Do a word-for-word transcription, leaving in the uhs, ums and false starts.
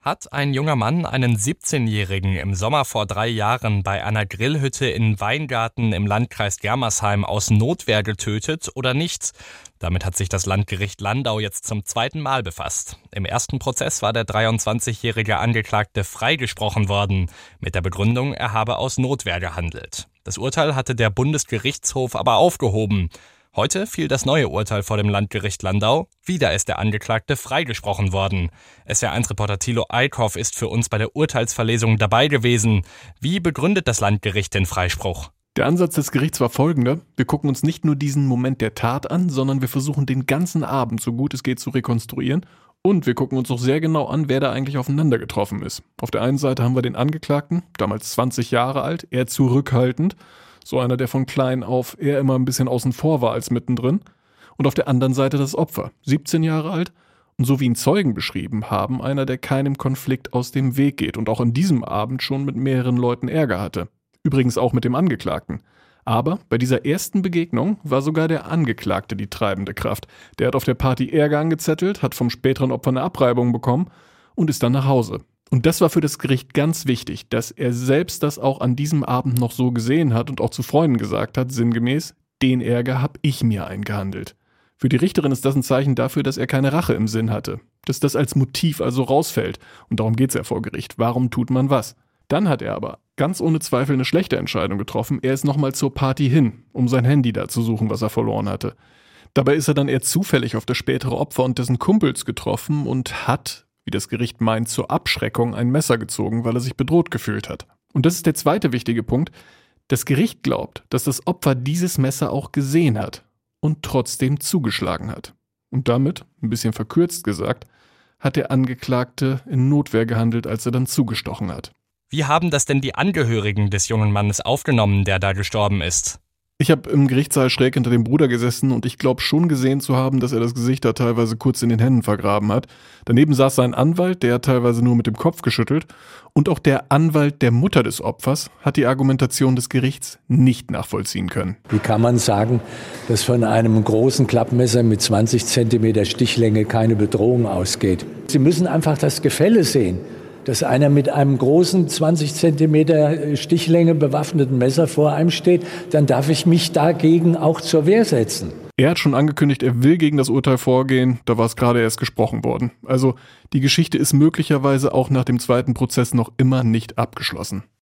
Hat ein junger Mann einen siebzehnjährigen im Sommer vor drei Jahren bei einer Grillhütte in Weingarten im Landkreis Germersheim aus Notwehr getötet oder nicht? Damit hat sich das Landgericht Landau jetzt zum zweiten Mal befasst. Im ersten Prozess war der dreiundzwanzigjährige Angeklagte freigesprochen worden, mit der Begründung, er habe aus Notwehr gehandelt. Das Urteil hatte der Bundesgerichtshof aber aufgehoben. Heute fiel das neue Urteil vor dem Landgericht Landau. Wieder ist der Angeklagte freigesprochen worden. S W R eins Reporter Thilo Eickhoff ist für uns bei der Urteilsverlesung dabei gewesen. Wie begründet das Landgericht den Freispruch? Der Ansatz des Gerichts war folgender: Wir gucken uns nicht nur diesen Moment der Tat an, sondern wir versuchen den ganzen Abend, so gut es geht, zu rekonstruieren. Und wir gucken uns auch sehr genau an, wer da eigentlich aufeinander getroffen ist. Auf der einen Seite haben wir den Angeklagten, damals zwanzig Jahre alt, eher zurückhaltend. So einer, der von klein auf eher immer ein bisschen außen vor war als mittendrin. Und auf der anderen Seite das Opfer, siebzehn Jahre alt. Und so wie ihn Zeugen beschrieben haben, einer, der keinem Konflikt aus dem Weg geht und auch an diesem Abend schon mit mehreren Leuten Ärger hatte. Übrigens auch mit dem Angeklagten. Aber bei dieser ersten Begegnung war sogar der Angeklagte die treibende Kraft. Der hat auf der Party Ärger angezettelt, hat vom späteren Opfer eine Abreibung bekommen und ist dann nach Hause. Und das war für das Gericht ganz wichtig, dass er selbst das auch an diesem Abend noch so gesehen hat und auch zu Freunden gesagt hat, sinngemäß: Den Ärger hab ich mir eingehandelt. Für die Richterin ist das ein Zeichen dafür, dass er keine Rache im Sinn hatte. Dass das als Motiv also rausfällt. Und darum geht's ja vor Gericht. Warum tut man was? Dann hat er aber ganz ohne Zweifel eine schlechte Entscheidung getroffen. Er ist nochmal zur Party hin, um sein Handy da zu suchen, was er verloren hatte. Dabei ist er dann eher zufällig auf das spätere Opfer und dessen Kumpels getroffen und hat, wie das Gericht meint, zur Abschreckung ein Messer gezogen, weil er sich bedroht gefühlt hat. Und das ist der zweite wichtige Punkt. Das Gericht glaubt, dass das Opfer dieses Messer auch gesehen hat und trotzdem zugeschlagen hat. Und damit, ein bisschen verkürzt gesagt, hat der Angeklagte in Notwehr gehandelt, als er dann zugestochen hat. Wie haben das denn die Angehörigen des jungen Mannes aufgenommen, der da gestorben ist? Ich habe im Gerichtssaal schräg hinter dem Bruder gesessen und ich glaube schon gesehen zu haben, dass er das Gesicht da teilweise kurz in den Händen vergraben hat. Daneben saß sein Anwalt, der hat teilweise nur mit dem Kopf geschüttelt. Und auch der Anwalt der Mutter des Opfers hat die Argumentation des Gerichts nicht nachvollziehen können. Wie kann man sagen, dass von einem großen Klappmesser mit zwanzig Zentimeter Stichlänge keine Bedrohung ausgeht? Sie müssen einfach das Gefälle sehen. Dass einer mit einem großen zwanzig Zentimeter Stichlänge bewaffneten Messer vor einem steht, dann darf ich mich dagegen auch zur Wehr setzen. Er hat schon angekündigt, er will gegen das Urteil vorgehen, da war es gerade erst gesprochen worden. Also die Geschichte ist möglicherweise auch nach dem zweiten Prozess noch immer nicht abgeschlossen.